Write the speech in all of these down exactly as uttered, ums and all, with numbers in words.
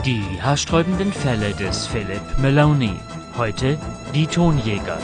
Die haarsträubenden Fälle des Philip Maloney. Heute die Tonjäger.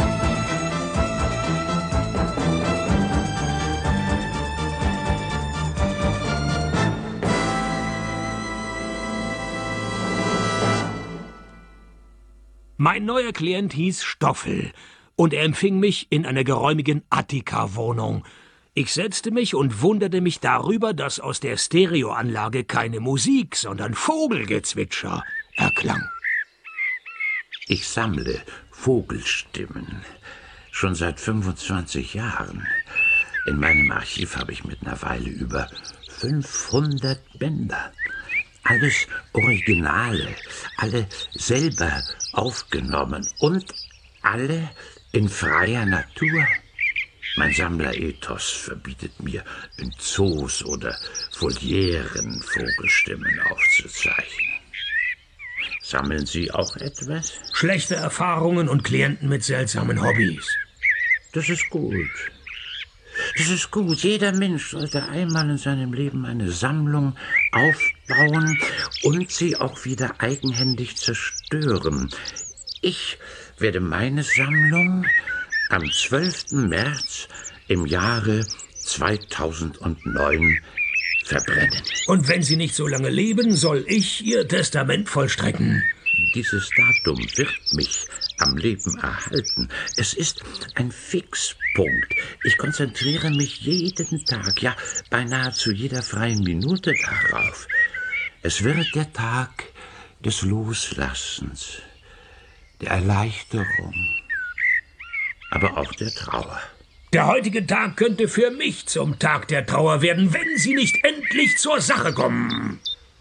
Mein neuer Klient hieß Stoffel und er empfing mich in einer geräumigen Attika-Wohnung. Ich setzte mich und wunderte mich darüber, dass aus der Stereoanlage keine Musik, sondern Vogelgezwitscher erklang. Ich sammle Vogelstimmen schon seit fünfundzwanzig Jahren. In meinem Archiv habe ich mittlerweile über fünfhundert Bänder. Alles Originale, alle selber aufgenommen und alle in freier Natur. Mein Sammlerethos verbietet mir, in Zoos oder Volieren Vogelstimmen aufzuzeichnen. Sammeln Sie auch etwas? Schlechte Erfahrungen und Klienten mit seltsamen Hobbys. Das ist gut. Das ist gut. Jeder Mensch sollte einmal in seinem Leben eine Sammlung aufbauen und sie auch wieder eigenhändig zerstören. Ich werde meine Sammlung am zwölften März im Jahre zweitausendneun verbrennen. Und wenn Sie nicht so lange leben, soll ich Ihr Testament vollstrecken. Dieses Datum wird mich am Leben erhalten. Es ist ein Fixpunkt. Ich konzentriere mich jeden Tag, ja beinahe zu jeder freien Minute darauf. Es wird der Tag des Loslassens, der Erleichterung, aber auch der Trauer. Der heutige Tag könnte für mich zum Tag der Trauer werden, wenn Sie nicht endlich zur Sache kommen.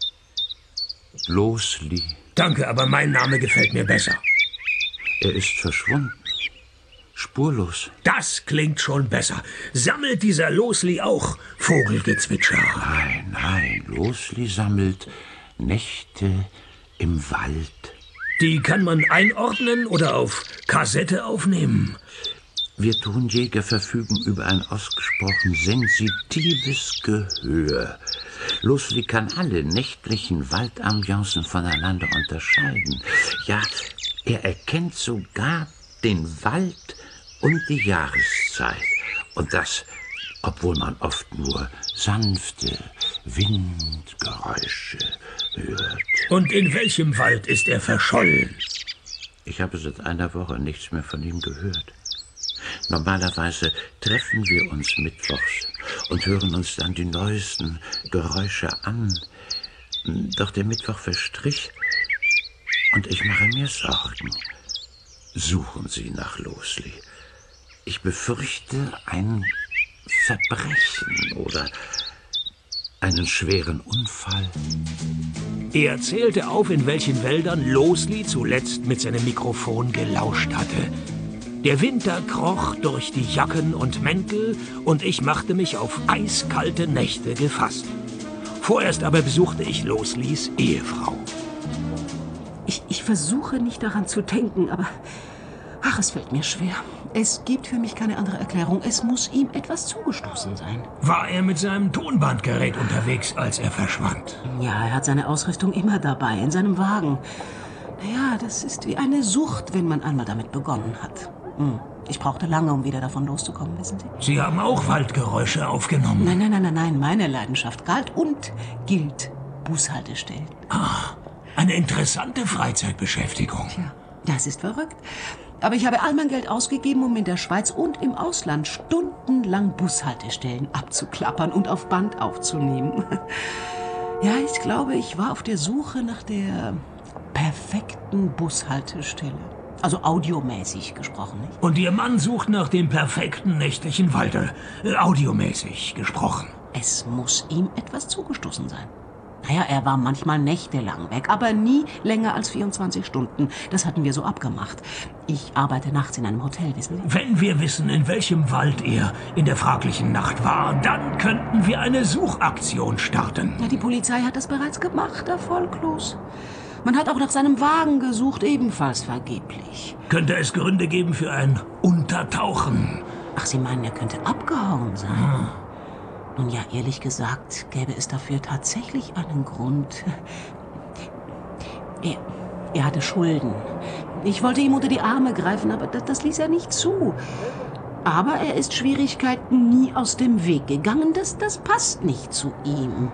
Losli. Danke, aber mein Name gefällt mir besser. Er ist verschwunden. Spurlos. Das klingt schon besser. Sammelt dieser Losli auch Vogelgezwitscher? Nein, nein. Losli sammelt Nächte im Wald. Die kann man einordnen oder auf Kassette aufnehmen. Wir Tonjäger verfügen über ein ausgesprochen sensitives Gehör. Losli kann alle nächtlichen Waldambiancen voneinander unterscheiden. Ja, er erkennt sogar den Wald und die Jahreszeit. Und das, obwohl man oft nur sanfte Windgeräusche hört. Und in welchem Wald ist er verschollen? Ich habe seit einer Woche nichts mehr von ihm gehört. Normalerweise treffen wir uns mittwochs und hören uns dann die neuesten Geräusche an. Doch der Mittwoch verstrich und ich mache mir Sorgen. Suchen Sie nach Losli. Ich befürchte ein Verbrechen oder einen schweren Unfall. Er zählte auf, in welchen Wäldern Losli zuletzt mit seinem Mikrofon gelauscht hatte. Der Winter kroch durch die Jacken und Mäntel und ich machte mich auf eiskalte Nächte gefasst. Vorerst aber besuchte ich Loslis Ehefrau. Ich, ich versuche nicht daran zu denken, aber ach, es fällt mir schwer. Es gibt für mich keine andere Erklärung. Es muss ihm etwas zugestoßen sein. War er mit seinem Tonbandgerät unterwegs, als er verschwand? Ja, er hat seine Ausrüstung immer dabei, in seinem Wagen. Naja, das ist wie eine Sucht, wenn man einmal damit begonnen hat. Hm. Ich brauchte lange, um wieder davon loszukommen, wissen Sie? Sie haben auch Waldgeräusche aufgenommen? Nein, nein, nein, nein, nein. Meine Leidenschaft galt und gilt Bushaltestellen. Ah, eine interessante Freizeitbeschäftigung. Tja, das ist verrückt. Aber ich habe all mein Geld ausgegeben, um in der Schweiz und im Ausland stundenlang Bushaltestellen abzuklappern und auf Band aufzunehmen. Ja, ich glaube, ich war auf der Suche nach der perfekten Bushaltestelle. Also audiomäßig gesprochen, nicht? Und Ihr Mann sucht nach dem perfekten nächtlichen Wald, äh, audiomäßig gesprochen. Es muss ihm etwas zugestoßen sein. Naja, er war manchmal nächtelang weg, aber nie länger als vierundzwanzig Stunden. Das hatten wir so abgemacht. Ich arbeite nachts in einem Hotel, wissen Sie? Wenn wir wissen, in welchem Wald er in der fraglichen Nacht war, dann könnten wir eine Suchaktion starten. Ja, die Polizei hat das bereits gemacht, erfolglos. Man hat auch nach seinem Wagen gesucht, ebenfalls vergeblich. Könnte es Gründe geben für ein Untertauchen? Ach, Sie meinen, er könnte abgehauen sein? Hm. Nun ja, ehrlich gesagt, gäbe es dafür tatsächlich einen Grund. Er, er hatte Schulden. Ich wollte ihm unter die Arme greifen, aber das, das ließ er nicht zu. Aber er ist Schwierigkeiten nie aus dem Weg gegangen. Das, das passt nicht zu ihm.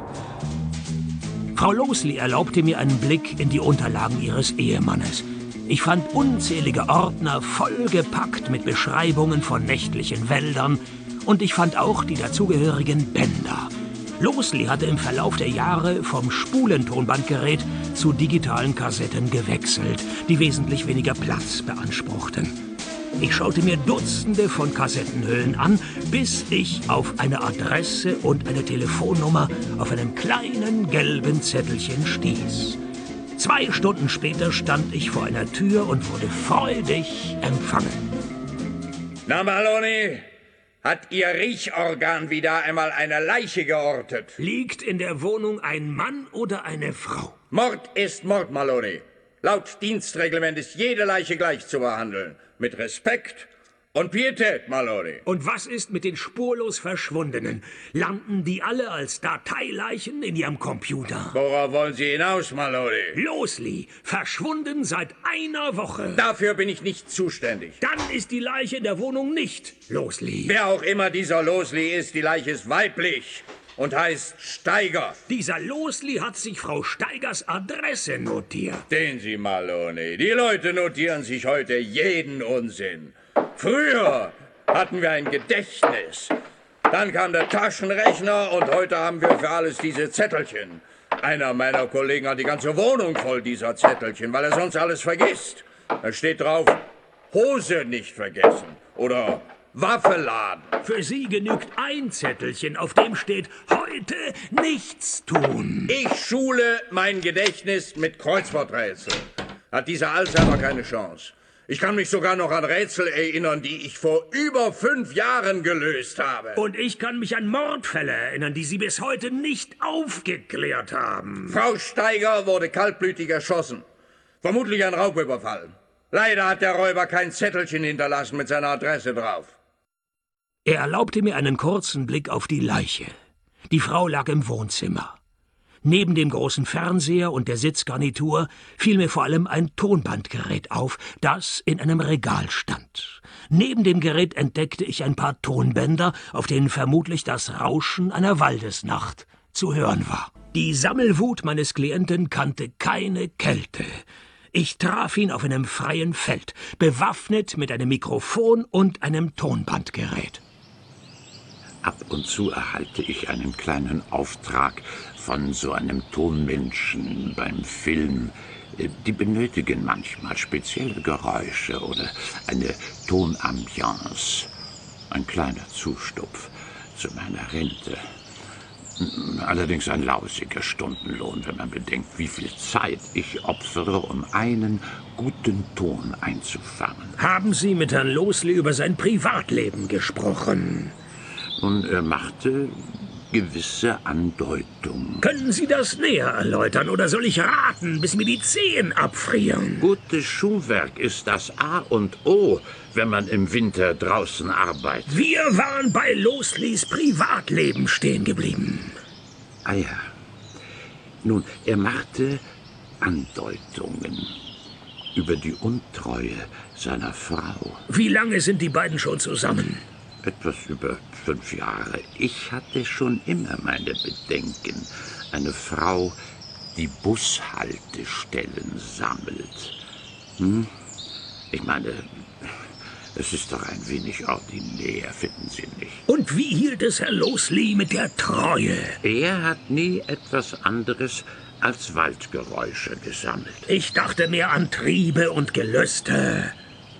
Frau Losley erlaubte mir einen Blick in die Unterlagen ihres Ehemannes. Ich fand unzählige Ordner vollgepackt mit Beschreibungen von nächtlichen Wäldern und ich fand auch die dazugehörigen Bänder. Losley hatte im Verlauf der Jahre vom Spulentonbandgerät zu digitalen Kassetten gewechselt, die wesentlich weniger Platz beanspruchten. Ich schaute mir Dutzende von Kassettenhüllen an, bis ich auf eine Adresse und eine Telefonnummer auf einem kleinen gelben Zettelchen stieß. Zwei Stunden später stand ich vor einer Tür und wurde freudig empfangen. Na, Maloney, hat Ihr Riechorgan wieder einmal eine Leiche geortet? Liegt in der Wohnung ein Mann oder eine Frau? Mord ist Mord, Maloney. Laut Dienstreglement ist jede Leiche gleich zu behandeln. Mit Respekt und Pietät, Maloney. Und was ist mit den spurlos Verschwundenen? Landen die alle als Dateileichen in Ihrem Computer? Worauf wollen Sie hinaus, Maloney? Losley, verschwunden seit einer Woche. Dafür bin ich nicht zuständig. Dann ist die Leiche in der Wohnung nicht Losley. Wer auch immer dieser Losley ist, die Leiche ist weiblich und heißt Steiger. Dieser Losley hat sich Frau Steigers Adresse notiert. Sehen Sie, Maloney, die Leute notieren sich heute jeden Unsinn. Früher hatten wir ein Gedächtnis. Dann kam der Taschenrechner und heute haben wir für alles diese Zettelchen. Einer meiner Kollegen hat die ganze Wohnung voll dieser Zettelchen, weil er sonst alles vergisst. Da steht drauf, Hose nicht vergessen oder Waffe laden. Für Sie genügt ein Zettelchen, auf dem steht, heute nichts tun. Ich schule mein Gedächtnis mit Kreuzworträtseln. Hat dieser Alzheimer keine Chance. Ich kann mich sogar noch an Rätsel erinnern, die ich vor über fünf Jahren gelöst habe. Und ich kann mich an Mordfälle erinnern, die Sie bis heute nicht aufgeklärt haben. Frau Steiger wurde kaltblütig erschossen. Vermutlich ein Raubüberfall. Leider hat der Räuber kein Zettelchen hinterlassen mit seiner Adresse drauf. Er erlaubte mir einen kurzen Blick auf die Leiche. Die Frau lag im Wohnzimmer. Neben dem großen Fernseher und der Sitzgarnitur fiel mir vor allem ein Tonbandgerät auf, das in einem Regal stand. Neben dem Gerät entdeckte ich ein paar Tonbänder, auf denen vermutlich das Rauschen einer Waldesnacht zu hören war. Die Sammelwut meines Klienten kannte keine Kälte. Ich traf ihn auf einem freien Feld, bewaffnet mit einem Mikrofon und einem Tonbandgerät. Ab und zu erhalte ich einen kleinen Auftrag von so einem Tonmenschen beim Film. Die benötigen manchmal spezielle Geräusche oder eine Tonambiance. Ein kleiner Zustupf zu meiner Rente. Allerdings ein lausiger Stundenlohn, wenn man bedenkt, wie viel Zeit ich opfere, um einen guten Ton einzufangen. Haben Sie mit Herrn Losley über sein Privatleben gesprochen? Und er machte gewisse Andeutungen. Können Sie das näher erläutern oder soll ich raten, bis mir die Zehen abfrieren? Gutes Schuhwerk ist das A und O, wenn man im Winter draußen arbeitet. Wir waren bei Losleys Privatleben stehen geblieben. Ah ja. Nun, er machte Andeutungen über die Untreue seiner Frau. Wie lange sind die beiden schon zusammen? Etwas über fünf Jahre. Ich hatte schon immer meine Bedenken. Eine Frau, die Bushaltestellen sammelt. Hm? Ich meine, es ist doch ein wenig ordinär, finden Sie nicht? Und wie hielt es Herr Losley mit der Treue? Er hat nie etwas anderes als Waldgeräusche gesammelt. Ich dachte mehr an Triebe und Gelüste.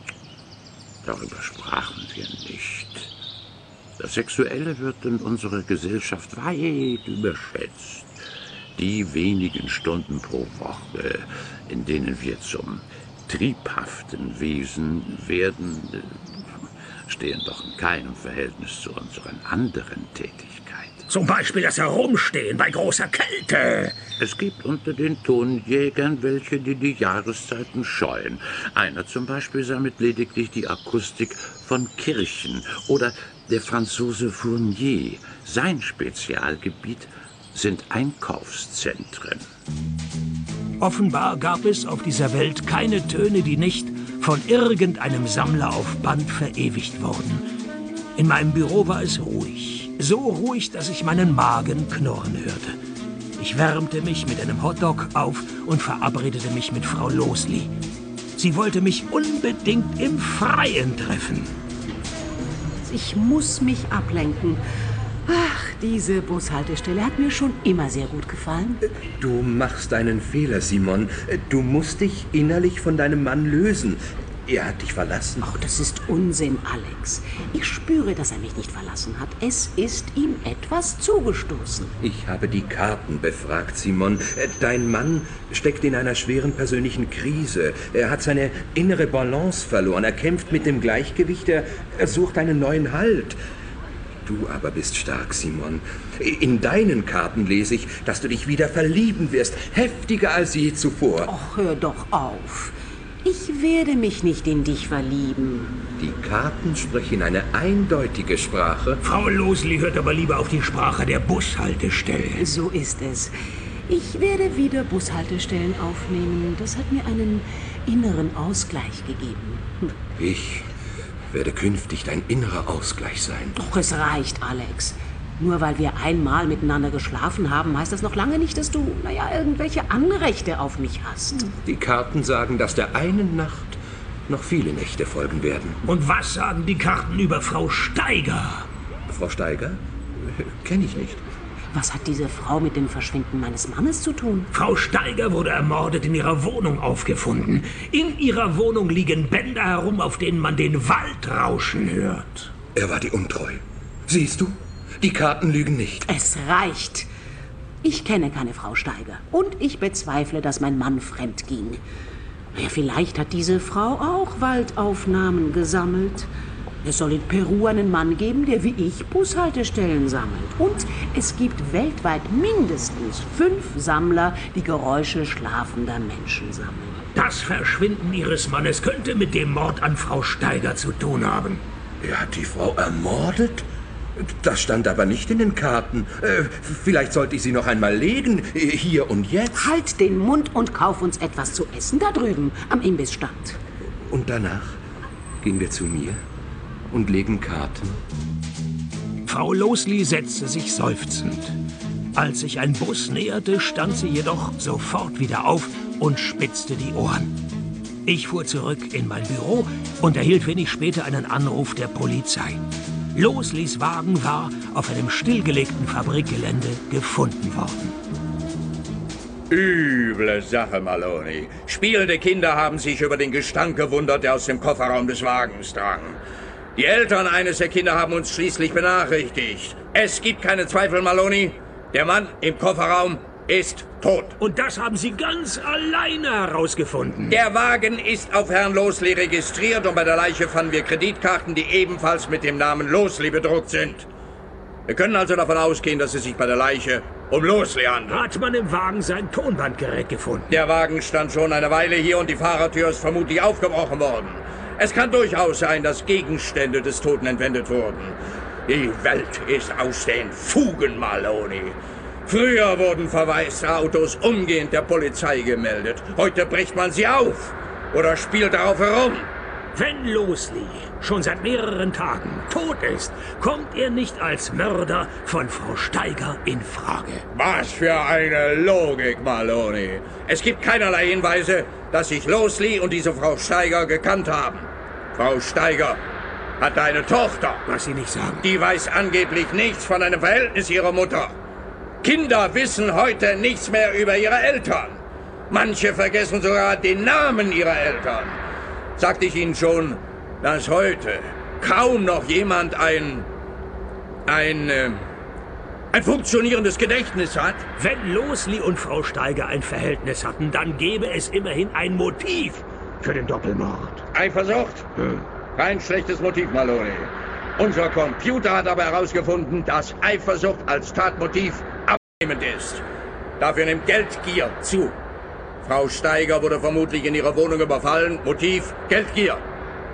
Darüber sprachen wir nicht. Das Sexuelle wird in unserer Gesellschaft weit überschätzt. Die wenigen Stunden pro Woche, in denen wir zum triebhaften Wesen werden, stehen doch in keinem Verhältnis zu unseren anderen Tätigkeiten. Zum Beispiel das Herumstehen bei großer Kälte. Es gibt unter den Tonjägern welche, die die Jahreszeiten scheuen. Einer zum Beispiel sammelt lediglich die Akustik von Kirchen. Oder der Franzose Fournier. Sein Spezialgebiet sind Einkaufszentren. Offenbar gab es auf dieser Welt keine Töne, die nicht von irgendeinem Sammler auf Band verewigt wurden. In meinem Büro war es ruhig. So ruhig, dass ich meinen Magen knurren hörte. Ich wärmte mich mit einem Hotdog auf und verabredete mich mit Frau Losley. Sie wollte mich unbedingt im Freien treffen. Ich muss mich ablenken. Ach, diese Bushaltestelle hat mir schon immer sehr gut gefallen. Du machst einen Fehler, Simon. Du musst dich innerlich von deinem Mann lösen. Er hat dich verlassen. Ach, das ist Unsinn, Alex. Ich spüre, dass er mich nicht verlassen hat. Es ist ihm etwas zugestoßen. Ich habe die Karten befragt, Simon. Dein Mann steckt in einer schweren persönlichen Krise. Er hat seine innere Balance verloren. Er kämpft mit dem Gleichgewicht. Er, er sucht einen neuen Halt. Du aber bist stark, Simon. In deinen Karten lese ich, dass du dich wieder verlieben wirst. Heftiger als je zuvor. Ach, hör doch auf. Ich werde mich nicht in dich verlieben. Die Karten sprechen eine eindeutige Sprache. Frau Losley hört aber lieber auf die Sprache der Bushaltestelle. So ist es. Ich werde wieder Bushaltestellen aufnehmen. Das hat mir einen inneren Ausgleich gegeben. Ich werde künftig dein innerer Ausgleich sein. Doch, es reicht, Alex. Nur weil wir einmal miteinander geschlafen haben, heißt das noch lange nicht, dass du, naja, irgendwelche Anrechte auf mich hast. Die Karten sagen, dass der einen Nacht noch viele Nächte folgen werden. Und was sagen die Karten über Frau Steiger? Frau Steiger? Kenne ich nicht. Was hat diese Frau mit dem Verschwinden meines Mannes zu tun? Frau Steiger wurde ermordet in ihrer Wohnung aufgefunden. In ihrer Wohnung liegen Bänder herum, auf denen man den Wald rauschen hört. Er war die untreu. Siehst du? Die Karten lügen nicht. Es reicht. Ich kenne keine Frau Steiger. Und ich bezweifle, dass mein Mann fremd ging. Ja, vielleicht hat diese Frau auch Waldaufnahmen gesammelt. Es soll in Peru einen Mann geben, der wie ich Bushaltestellen sammelt. Und es gibt weltweit mindestens fünf Sammler, die Geräusche schlafender Menschen sammeln. Das Verschwinden ihres Mannes könnte mit dem Mord an Frau Steiger zu tun haben. Er hat die Frau ermordet? Das stand aber nicht in den Karten. Äh, vielleicht sollte ich sie noch einmal legen, hier und jetzt. Halt den Mund und kauf uns etwas zu essen da drüben am Imbissstand. Und danach gehen wir zu mir und legen Karten. Frau Losley setzte sich seufzend. Als sich ein Bus näherte, stand sie jedoch sofort wieder auf und spitzte die Ohren. Ich fuhr zurück in mein Büro und erhielt wenig später einen Anruf der Polizei. Losleys Wagen war auf einem stillgelegten Fabrikgelände gefunden worden. Üble Sache, Maloney. Spielende Kinder haben sich über den Gestank gewundert, der aus dem Kofferraum des Wagens drang. Die Eltern eines der Kinder haben uns schließlich benachrichtigt. Es gibt keine Zweifel, Maloney. Der Mann im Kofferraum ist tot. Und das haben Sie ganz alleine herausgefunden. Der Wagen ist auf Herrn Losley registriert und bei der Leiche fanden wir Kreditkarten, die ebenfalls mit dem Namen Losley bedruckt sind. Wir können also davon ausgehen, dass es sich bei der Leiche um Losley handelt. Hat man im Wagen sein Tonbandgerät gefunden? Der Wagen stand schon eine Weile hier und die Fahrertür ist vermutlich aufgebrochen worden. Es kann durchaus sein, dass Gegenstände des Toten entwendet wurden. Die Welt ist aus den Fugen, Maloney. Früher wurden verwaiste Autos umgehend der Polizei gemeldet. Heute bricht man sie auf oder spielt darauf herum. Wenn Losley schon seit mehreren Tagen tot ist, kommt er nicht als Mörder von Frau Steiger in Frage. Was für eine Logik, Maloney. Es gibt keinerlei Hinweise, dass sich Losley und diese Frau Steiger gekannt haben. Frau Steiger hat eine Tochter. Was Sie nicht sagen. Die weiß angeblich nichts von einem Verhältnis ihrer Mutter. Kinder wissen heute nichts mehr über ihre Eltern. Manche vergessen sogar den Namen ihrer Eltern. Sagte ich Ihnen schon, dass heute kaum noch jemand ein... ein... Äh, ein funktionierendes Gedächtnis hat? Wenn Losley und Frau Steiger ein Verhältnis hatten, dann gäbe es immerhin ein Motiv für den Doppelmord. Eifersucht? Hm. Kein schlechtes Motiv, Maloney. Unser Computer hat aber herausgefunden, dass Eifersucht als Tatmotiv abnehmend ist. Dafür nimmt Geldgier zu. Frau Steiger wurde vermutlich in ihrer Wohnung überfallen. Motiv: Geldgier.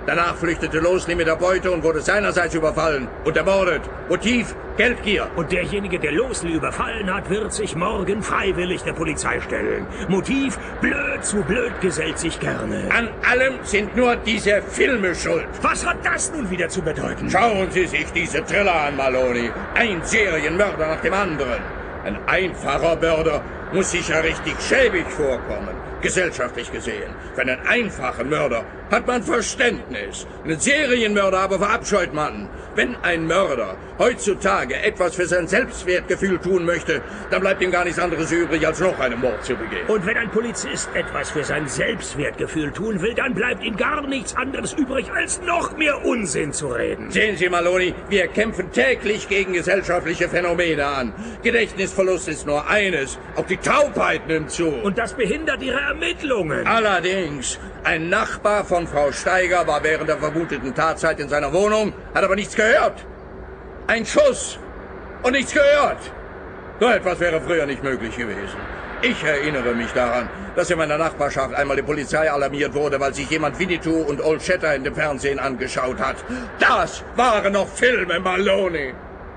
Danach flüchtete Losley mit der Beute und wurde seinerseits überfallen und ermordet. Motiv: Geldgier. Und derjenige, der Losley überfallen hat, wird sich morgen freiwillig der Polizei stellen. Motiv: blöd zu blöd gesellt sich gerne. An allem sind nur diese Filme schuld. Was hat das nun wieder zu bedeuten? Schauen Sie sich diese Thriller an, Maloney. Ein Serienmörder nach dem anderen. Ein einfacher Mörder muss sich ja richtig schäbig vorkommen, gesellschaftlich gesehen. Für einen einfachen Mörder hat man Verständnis. Einen Serienmörder aber verabscheut man. Wenn ein Mörder heutzutage etwas für sein Selbstwertgefühl tun möchte, dann bleibt ihm gar nichts anderes übrig, als noch einen Mord zu begehen. Und wenn ein Polizist etwas für sein Selbstwertgefühl tun will, dann bleibt ihm gar nichts anderes übrig, als noch mehr Unsinn zu reden. Sehen Sie, Maloney, wir kämpfen täglich gegen gesellschaftliche Phänomene an. Gedächtnisverlust ist nur eines, auch die Taubheit nimmt zu. Und das behindert Ihre Ermittlungen. Allerdings, ein Nachbar von Frau Steiger war während der vermuteten Tatzeit in seiner Wohnung, hat aber nichts gehört. Ein Schuss und nichts gehört. So etwas wäre früher nicht möglich gewesen. Ich erinnere mich daran, dass in meiner Nachbarschaft einmal die Polizei alarmiert wurde, weil sich jemand Winnetou und Old Shatterhand im Fernsehen angeschaut hat. Das waren noch Filme, Maloney.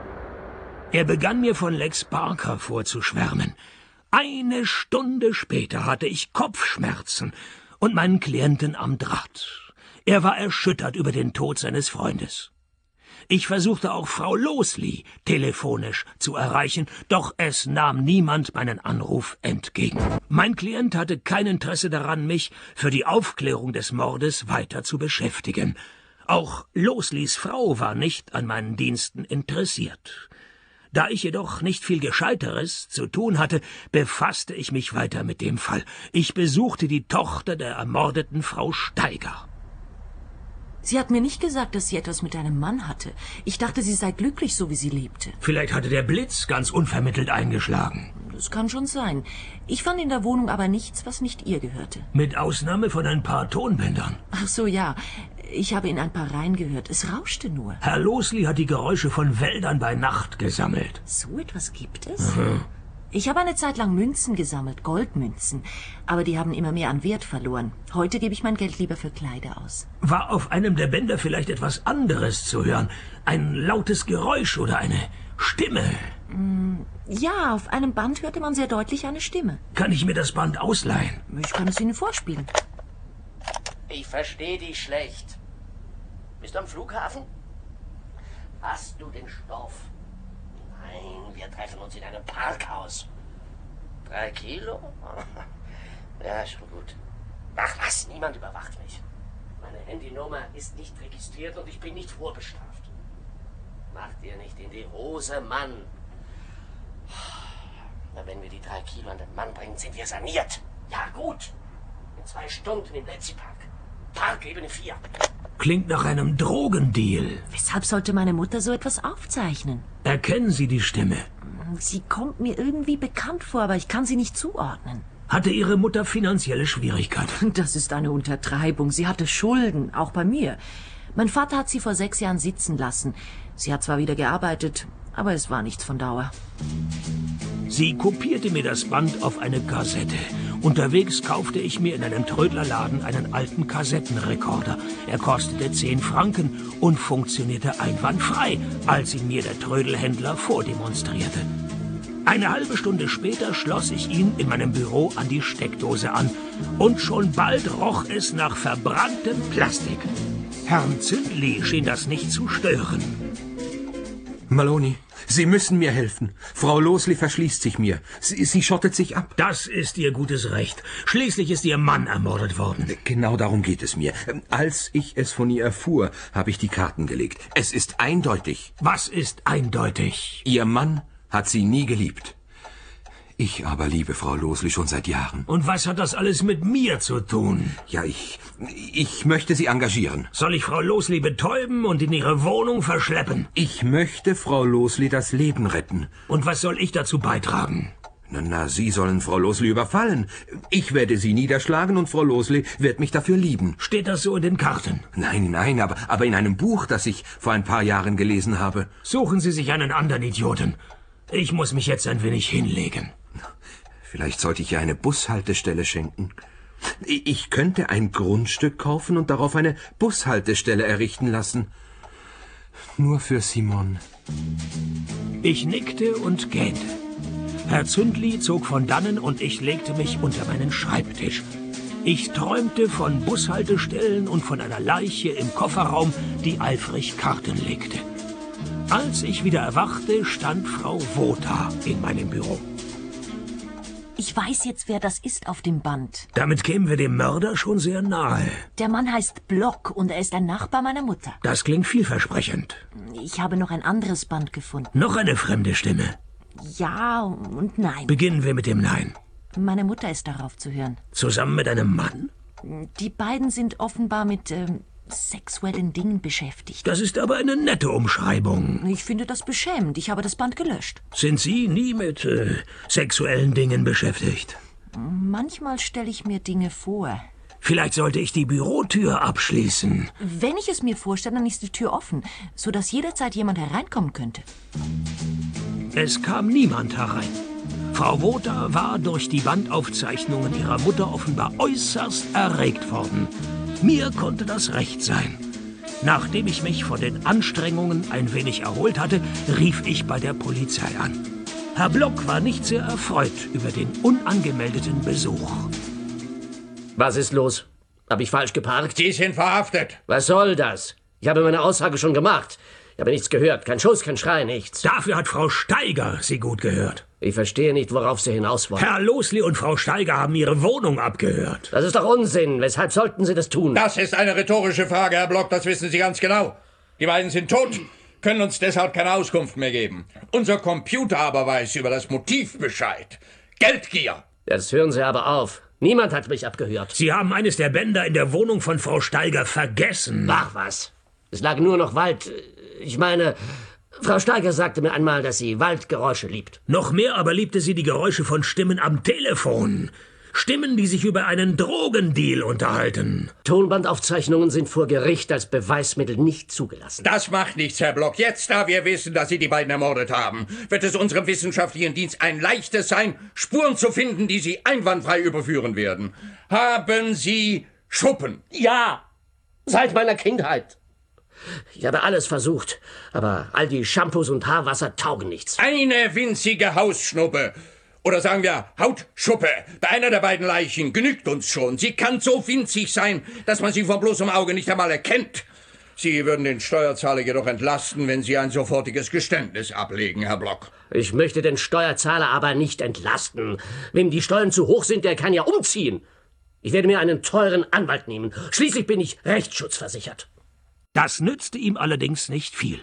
Er begann mir von Lex Barker vorzuschwärmen. Eine Stunde später hatte ich Kopfschmerzen und meinen Klienten am Draht. Er war erschüttert über den Tod seines Freundes. Ich versuchte auch Frau Losley telefonisch zu erreichen, doch es nahm niemand meinen Anruf entgegen. Mein Klient hatte kein Interesse daran, mich für die Aufklärung des Mordes weiter zu beschäftigen. Auch Losleys Frau war nicht an meinen Diensten interessiert. Da ich jedoch nicht viel Gescheiteres zu tun hatte, befasste ich mich weiter mit dem Fall. Ich besuchte die Tochter der ermordeten Frau Steiger. Sie hat mir nicht gesagt, dass sie etwas mit einem Mann hatte. Ich dachte, sie sei glücklich, so wie sie lebte. Vielleicht hatte der Blitz ganz unvermittelt eingeschlagen. Das kann schon sein. Ich fand in der Wohnung aber nichts, was nicht ihr gehörte. Mit Ausnahme von ein paar Tonbändern. Ach so, ja. Ich habe in ein paar reingehört. Es rauschte nur. Herr Losley hat die Geräusche von Wäldern bei Nacht gesammelt. So etwas gibt es? Mhm. Ich habe eine Zeit lang Münzen gesammelt, Goldmünzen. Aber die haben immer mehr an Wert verloren. Heute gebe ich mein Geld lieber für Kleider aus. War auf einem der Bänder vielleicht etwas anderes zu hören? Ein lautes Geräusch oder eine Stimme? Mm, ja, auf einem Band hörte man sehr deutlich eine Stimme. Kann ich mir das Band ausleihen? Ich kann es Ihnen vorspielen. Ich verstehe dich schlecht. Bist du am Flughafen? Hast du den Stoff? Nein, wir treffen uns in einem Parkhaus. Drei Kilo? Ja, schon gut. Ach was, niemand überwacht mich. Meine Handynummer ist nicht registriert und ich bin nicht vorbestraft. Mach dir nicht in die Hose, Mann. Na, wenn wir die drei Kilo an den Mann bringen, sind wir saniert. Ja, gut. In zwei Stunden im Letzi Park. Parkebene vier. Klingt nach einem Drogendeal. Weshalb sollte meine Mutter so etwas aufzeichnen? Erkennen Sie die Stimme? Sie kommt mir irgendwie bekannt vor, aber ich kann sie nicht zuordnen. Hatte Ihre Mutter finanzielle Schwierigkeiten? Das ist eine Untertreibung. Sie hatte Schulden, auch bei mir. Mein Vater hat sie vor sechs Jahren sitzen lassen. Sie hat zwar wieder gearbeitet, aber es war nichts von Dauer. Sie kopierte mir das Band auf eine Kassette. Unterwegs kaufte ich mir in einem Trödlerladen einen alten Kassettenrekorder. Er kostete zehn Franken und funktionierte einwandfrei, als ihn mir der Trödelhändler vordemonstrierte. Eine halbe Stunde später schloss ich ihn in meinem Büro an die Steckdose an. Und schon bald roch es nach verbranntem Plastik. Herrn Zündli schien das nicht zu stören. Maloney, Sie müssen mir helfen. Frau Losley verschließt sich mir. Sie, sie schottet sich ab. Das ist Ihr gutes Recht. Schließlich ist Ihr Mann ermordet worden. Genau darum geht es mir. Als ich es von ihr erfuhr, habe ich die Karten gelegt. Es ist eindeutig. Was ist eindeutig? Ihr Mann hat sie nie geliebt. Ich aber liebe Frau Losley schon seit Jahren. Und was hat das alles mit mir zu tun? Ja, ich... Ich möchte sie engagieren. Soll ich Frau Losley betäuben und in ihre Wohnung verschleppen? Ich möchte Frau Losley das Leben retten. Und was soll ich dazu beitragen? Na, na, Sie sollen Frau Losley überfallen. Ich werde sie niederschlagen und Frau Losley wird mich dafür lieben. Steht das so in den Karten? Nein, nein, aber, aber in einem Buch, das ich vor ein paar Jahren gelesen habe. Suchen Sie sich einen anderen Idioten. Ich muss mich jetzt ein wenig hinlegen. Vielleicht sollte ich ihr eine Bushaltestelle schenken. Ich könnte ein Grundstück kaufen und darauf eine Bushaltestelle errichten lassen. Nur für Simon. Ich nickte und gähnte. Herr Zündli zog von dannen und ich legte mich unter meinen Schreibtisch. Ich träumte von Bushaltestellen und von einer Leiche im Kofferraum, die eifrig Karten legte. Als ich wieder erwachte, stand Frau Wota in meinem Büro. Ich weiß jetzt, wer das ist auf dem Band. Damit kämen wir dem Mörder schon sehr nahe. Der Mann heißt Block und er ist ein Nachbar meiner Mutter. Das klingt vielversprechend. Ich habe noch ein anderes Band gefunden. Noch eine fremde Stimme. Ja und nein. Beginnen wir mit dem Nein. Meine Mutter ist darauf zu hören. Zusammen mit einem Mann? Die beiden sind offenbar mit ähm, sexuellen Dingen beschäftigt. Das ist aber eine nette Umschreibung. Ich finde das beschämend. Ich habe das Band gelöscht. Sind Sie nie mit äh, sexuellen Dingen beschäftigt? Manchmal stelle ich mir Dinge vor. Vielleicht sollte ich die Bürotür abschließen. Wenn ich es mir vorstelle, dann ist die Tür offen, sodass jederzeit jemand hereinkommen könnte. Es kam niemand herein. Frau Wota war durch die Bandaufzeichnungen ihrer Mutter offenbar äußerst erregt worden. Mir konnte das recht sein. Nachdem ich mich von den Anstrengungen ein wenig erholt hatte, rief ich bei der Polizei an. Herr Block war nicht sehr erfreut über den unangemeldeten Besuch. Was ist los? Habe ich falsch geparkt? Sie sind verhaftet. Was soll das? Ich habe meine Aussage schon gemacht. Ich habe nichts gehört. Kein Schuss, kein Schrei, nichts. Dafür hat Frau Steiger Sie gut gehört. Ich verstehe nicht, worauf Sie hinaus wollen. Herr Losli und Frau Steiger haben Ihre Wohnung abgehört. Das ist doch Unsinn. Weshalb sollten Sie das tun? Das ist eine rhetorische Frage, Herr Block. Das wissen Sie ganz genau. Die beiden sind tot, können uns deshalb keine Auskunft mehr geben. Unser Computer aber weiß über das Motiv Bescheid. Geldgier. Jetzt hören Sie aber auf. Niemand hat mich abgehört. Sie haben eines der Bänder in der Wohnung von Frau Steiger vergessen. Ach was. Es lag nur noch Wald. Ich meine, Frau Steiger sagte mir einmal, dass sie Waldgeräusche liebt. Noch mehr aber liebte sie die Geräusche von Stimmen am Telefon. Stimmen, die sich über einen Drogendeal unterhalten. Tonbandaufzeichnungen sind vor Gericht als Beweismittel nicht zugelassen. Das macht nichts, Herr Block. Jetzt, da wir wissen, dass Sie die beiden ermordet haben, wird es unserem wissenschaftlichen Dienst ein leichtes sein, Spuren zu finden, die Sie einwandfrei überführen werden. Haben Sie Schuppen? Ja, seit meiner Kindheit. Ich habe alles versucht, aber all die Shampoos und Haarwasser taugen nichts. Eine winzige Hausschnuppe. Oder sagen wir Hautschuppe. Bei einer der beiden Leichen genügt uns schon. Sie kann so winzig sein, dass man sie von bloßem Auge nicht einmal erkennt. Sie würden den Steuerzahler jedoch entlasten, wenn Sie ein sofortiges Geständnis ablegen, Herr Block. Ich möchte den Steuerzahler aber nicht entlasten. Wem die Steuern zu hoch sind, der kann ja umziehen. Ich werde mir einen teuren Anwalt nehmen. Schließlich bin ich rechtsschutzversichert. Das nützte ihm allerdings nicht viel.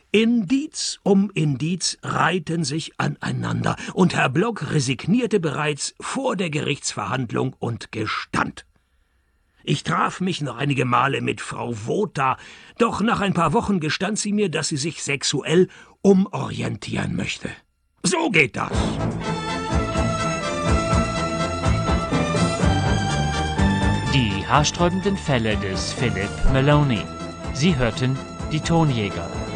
Indiz um Indiz reihten sich aneinander, und Herr Block resignierte bereits vor der Gerichtsverhandlung und gestand. Ich traf mich noch einige Male mit Frau Wota, doch nach ein paar Wochen gestand sie mir, dass sie sich sexuell umorientieren möchte. So geht das. Die haarsträubenden Fälle des Philip Maloney. Sie hörten die Tonjäger.